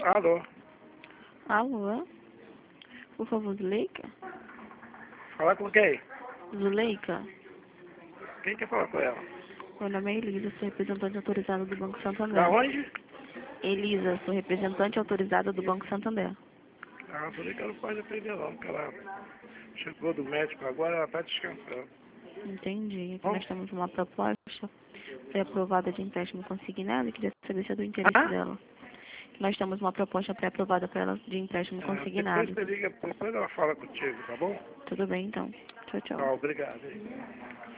Alô? Alô? Por favor, Zuleika? Falar com quem? Zuleika? Quem quer falar com ela? Meu nome é Elisa, sou representante autorizada do Banco Santander. Da onde? Elisa, sou representante autorizada do Banco Santander. Ah, falei que ela não pode atender não, porque ela chegou do médico agora, ela tá descansando. Entendi. Aqui Bom? nós temos uma proposta pré-aprovada de empréstimo consignado e queria saber se é do interesse Ah? dela. Nós temos uma proposta pré-aprovada para ela de empréstimo Depois consignado. você liga, depois ela fala contigo, tá bom? Tudo bem, então. Tchau, tchau. Tá, obrigado. Hein?